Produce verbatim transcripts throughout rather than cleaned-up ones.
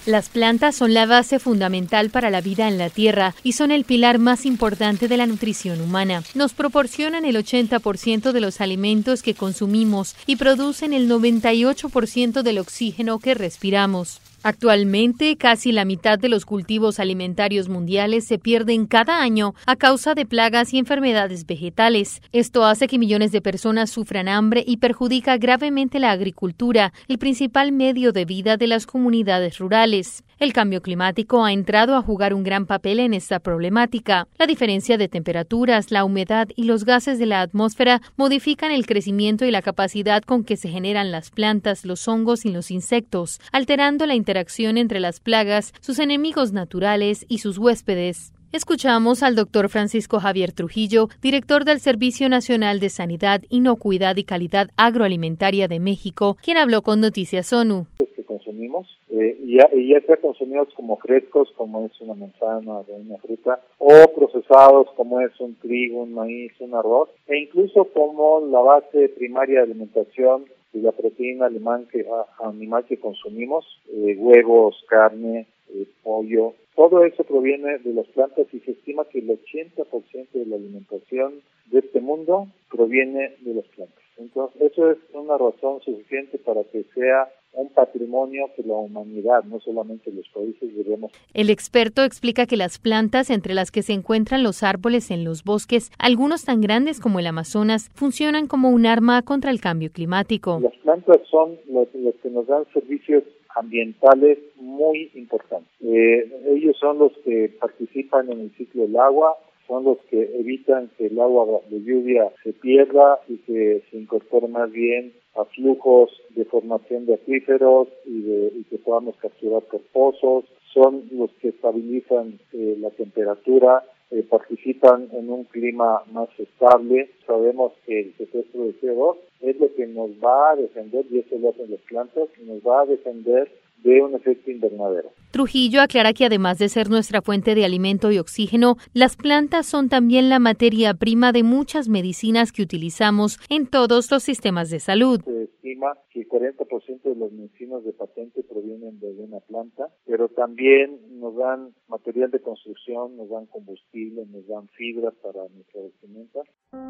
Las plantas son la base fundamental para la vida en la Tierra y son el pilar más importante de la nutrición humana. Nos proporcionan el ochenta por ciento de los alimentos que consumimos y producen el noventa y ocho por ciento del oxígeno que respiramos. Actualmente, casi la mitad de los cultivos alimentarios mundiales se pierden cada año a causa de plagas y enfermedades vegetales. Esto hace que millones de personas sufran hambre y perjudica gravemente la agricultura, el principal medio de vida de las comunidades rurales. El cambio climático ha entrado a jugar un gran papel en esta problemática. La diferencia de temperaturas, la humedad y los gases de la atmósfera modifican el crecimiento y la capacidad con que se generan las plantas, los hongos y los insectos, alterando la interacción entre las plagas, sus enemigos naturales y sus huéspedes. Escuchamos al doctor Francisco Javier Trujillo, director del Servicio Nacional de Sanidad, Inocuidad y Calidad Agroalimentaria de México, quien habló con Noticias ONU. Que consumimos, eh, ya, ya sea consumidos como frescos, como es una manzana o una fruta, o procesados, como es un trigo, un maíz, un arroz, e incluso como la base primaria de alimentación de la proteína animal que, animal que consumimos, eh, huevos, carne, eh, pollo. Todo eso proviene de las plantas y se estima que el ochenta por ciento de la alimentación de este mundo proviene de las plantas. Entonces, eso es una razón suficiente para que sea un patrimonio que la humanidad, no solamente los países, debemos. El experto explica que las plantas, entre las que se encuentran los árboles en los bosques, algunos tan grandes como el Amazonas, funcionan como un arma contra el cambio climático. Las plantas son las, las que nos dan servicios ambientales muy importantes. Eh, ellos son los que participan en el ciclo del agua, son los que evitan que el agua de lluvia se pierda y que se incorpore más bien a flujos de formación de acuíferos y, de, y que podamos capturar por pozos. Son los que estabilizan eh, la temperatura, eh, participan en un clima más estable. Sabemos que el secuestro de C O dos es lo que nos va a defender, y eso lo hacen las plantas, nos va a defender de un efecto invernadero. Trujillo aclara que además de ser nuestra fuente de alimento y oxígeno, las plantas son también la materia prima de muchas medicinas que utilizamos en todos los sistemas de salud. Se estima que el cuarenta por ciento de las medicinas de patente provienen de una planta, pero también nos dan material de construcción, nos dan combustible, nos dan fibras para nuestra vestimenta.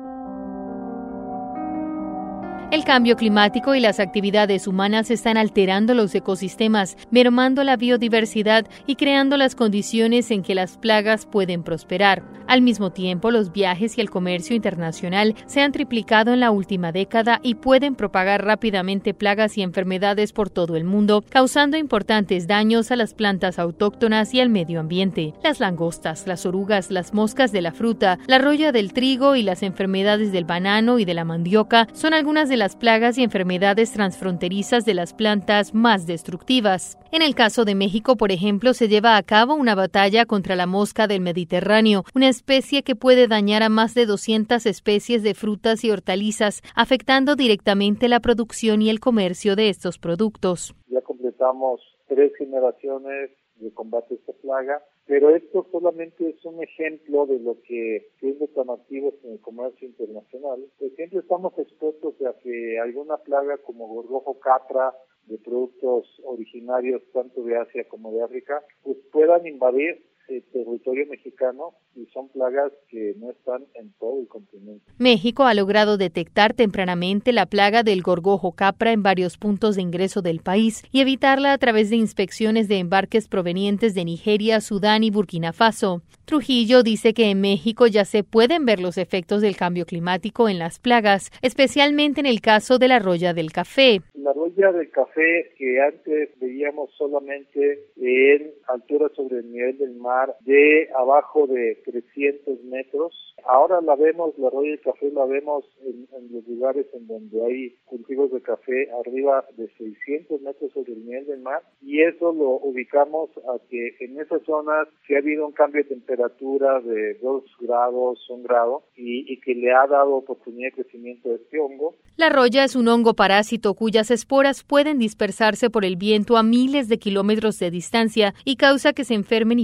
El cambio climático y las actividades humanas están alterando los ecosistemas, mermando la biodiversidad y creando las condiciones en que las plagas pueden prosperar. Al mismo tiempo, los viajes y el comercio internacional se han triplicado en la última década y pueden propagar rápidamente plagas y enfermedades por todo el mundo, causando importantes daños a las plantas autóctonas y al medio ambiente. Las langostas, las orugas, las moscas de la fruta, la roya del trigo y las enfermedades del banano y de la mandioca son algunas de las plagas y enfermedades transfronterizas de las plantas más destructivas. En el caso de México, por ejemplo, se lleva a cabo una batalla contra la mosca del Mediterráneo, una especie que puede dañar a más de doscientas especies de frutas y hortalizas, afectando directamente la producción y el comercio de estos productos. Ya completamos tres generaciones de combate a esta plaga, pero esto solamente es un ejemplo de lo que es de tan activos en el comercio internacional. Pues siempre estamos expuestos a que alguna plaga como gorgojo capra, de productos originarios tanto de Asia como de África, pues puedan invadir el territorio mexicano, y son plagas que no están en todo el continente. México ha logrado detectar tempranamente la plaga del gorgojo capra en varios puntos de ingreso del país y evitarla a través de inspecciones de embarques provenientes de Nigeria, Sudán y Burkina Faso. Trujillo dice que en México ya se pueden ver los efectos del cambio climático en las plagas, especialmente en el caso de la roya del café. La roya del café, que antes veíamos solamente en altura sobre el nivel del mar de abajo de trescientos metros, ahora la vemos, la roya del café la vemos en, en los lugares en donde hay cultivos de café arriba de seiscientos metros sobre el nivel del mar, y eso lo ubicamos a que en esas zonas sí ha habido un cambio de temperatura de dos grados, un grado, y, y que le ha dado oportunidad de crecimiento de este hongo. La roya es un hongo parásito cuyas esporas pueden dispersarse por el viento a miles de kilómetros de distancia y causa que se enfermen y pierdan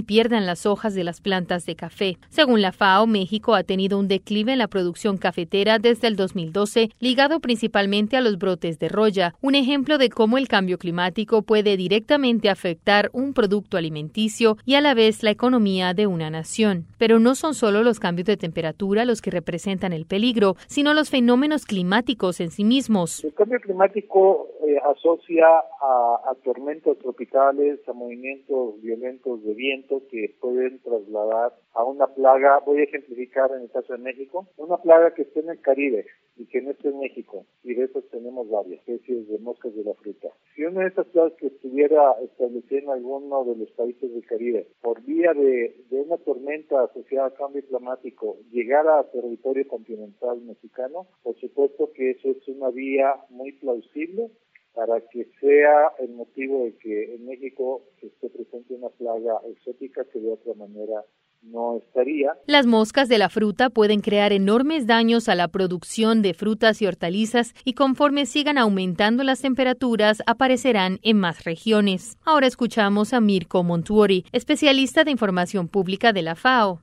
usan las hojas de las plantas de café. Según la FAO, México ha tenido un declive en la producción cafetera desde el dos mil doce, ligado principalmente a los brotes de roya, un ejemplo de cómo el cambio climático puede directamente afectar un producto alimenticio y a la vez la economía de una nación. Pero no son solo los cambios de temperatura los que representan el peligro, sino los fenómenos climáticos en sí mismos. El cambio climático eh, asocia a, a tormentas tropicales, a movimientos violentos de viento que pueden trasladar a una plaga. Voy a ejemplificar en el caso de México, una plaga que esté en el Caribe y que no esté en México, y de esas tenemos varias especies de moscas de la fruta. Si una de esas plagas que estuviera establecida en alguno de los países del Caribe, por vía de, de una tormenta asociada al cambio climático, llegara a territorio continental mexicano, por supuesto que eso es una vía muy plausible para que sea el motivo de que en México esté presente una plaga exótica que de otra manera no estaría. Las moscas de la fruta pueden crear enormes daños a la producción de frutas y hortalizas y conforme sigan aumentando las temperaturas aparecerán en más regiones. Ahora escuchamos a Mirko Montuori, especialista de información pública de la FAO.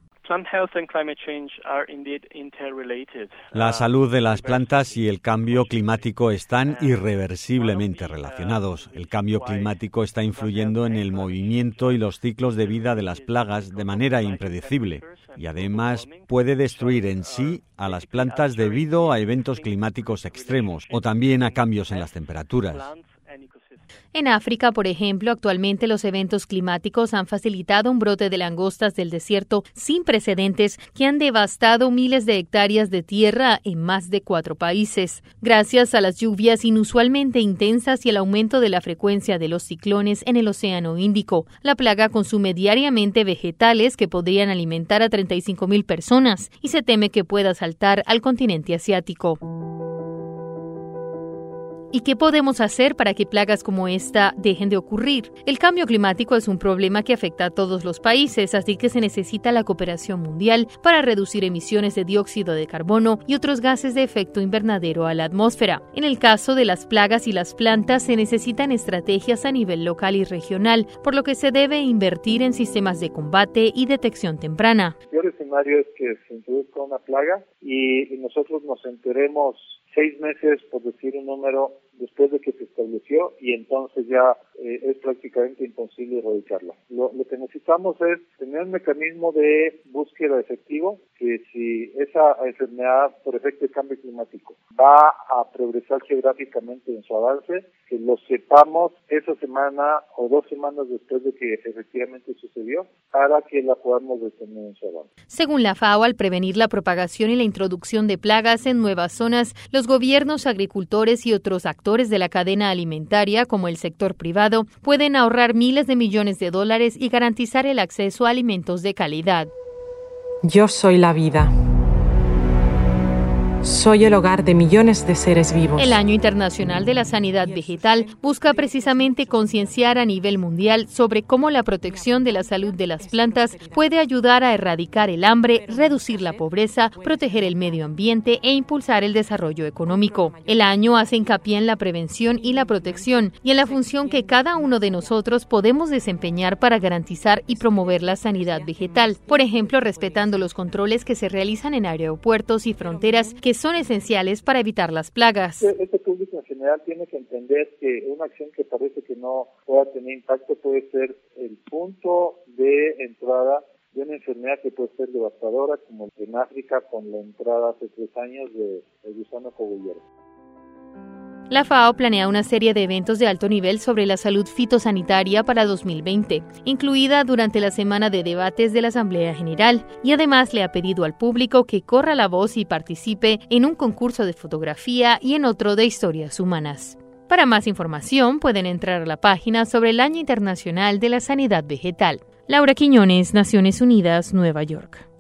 La salud de las plantas y el cambio climático están irreversiblemente relacionados. El cambio climático está influyendo en el movimiento y los ciclos de vida de las plagas de manera impredecible y además puede destruir en sí a las plantas debido a eventos climáticos extremos o también a cambios en las temperaturas. En África, por ejemplo, actualmente los eventos climáticos han facilitado un brote de langostas del desierto sin precedentes que han devastado miles de hectáreas de tierra en más de cuatro países. Gracias a las lluvias inusualmente intensas y el aumento de la frecuencia de los ciclones en el Océano Índico, la plaga consume diariamente vegetales que podrían alimentar a treinta y cinco mil personas y se teme que pueda saltar al continente asiático. ¿Y qué podemos hacer para que plagas como esta dejen de ocurrir? El cambio climático es un problema que afecta a todos los países, así que se necesita la cooperación mundial para reducir emisiones de dióxido de carbono y otros gases de efecto invernadero a la atmósfera. En el caso de las plagas y las plantas, se necesitan estrategias a nivel local y regional, por lo que se debe invertir en sistemas de combate y detección temprana. El peor escenario es que se introduzca una plaga y, y nosotros nos enteremos seis meses, por decir un número, después de que se estableció y entonces ya eh, es prácticamente imposible erradicarla. Lo, lo que necesitamos es tener un mecanismo de búsqueda efectivo que si esa enfermedad por efecto de cambio climático va a progresar geográficamente en su avance, que lo sepamos esa semana o dos semanas después de que efectivamente sucedió para que la podamos detener en su avance. Según la FAO, al prevenir la propagación y la introducción de plagas en nuevas zonas, los gobiernos, agricultores y otros actores de la cadena alimentaria, como el sector privado, pueden ahorrar miles de millones de dólares y garantizar el acceso a alimentos de calidad. Yo soy la vida. Soy el hogar de millones de seres vivos. El Año Internacional de la Sanidad Vegetal busca precisamente concienciar a nivel mundial sobre cómo la protección de la salud de las plantas puede ayudar a erradicar el hambre, reducir la pobreza, proteger el medio ambiente e impulsar el desarrollo económico. El año hace hincapié en la prevención y la protección y en la función que cada uno de nosotros podemos desempeñar para garantizar y promover la sanidad vegetal. Por ejemplo, respetando los controles que se realizan en aeropuertos y fronteras que son esenciales para evitar las plagas. Este público en general tiene que entender que una acción que parece que no pueda tener impacto puede ser el punto de entrada de una enfermedad que puede ser devastadora, como en África con la entrada hace tres años de el gusano cogullero. La FAO planea una serie de eventos de alto nivel sobre la salud fitosanitaria para dos mil veinte, incluida durante la semana de debates de la Asamblea General, y además le ha pedido al público que corra la voz y participe en un concurso de fotografía y en otro de historias humanas. Para más información pueden entrar a la página sobre el Año Internacional de la Sanidad Vegetal. Laura Quiñones, Naciones Unidas, Nueva York.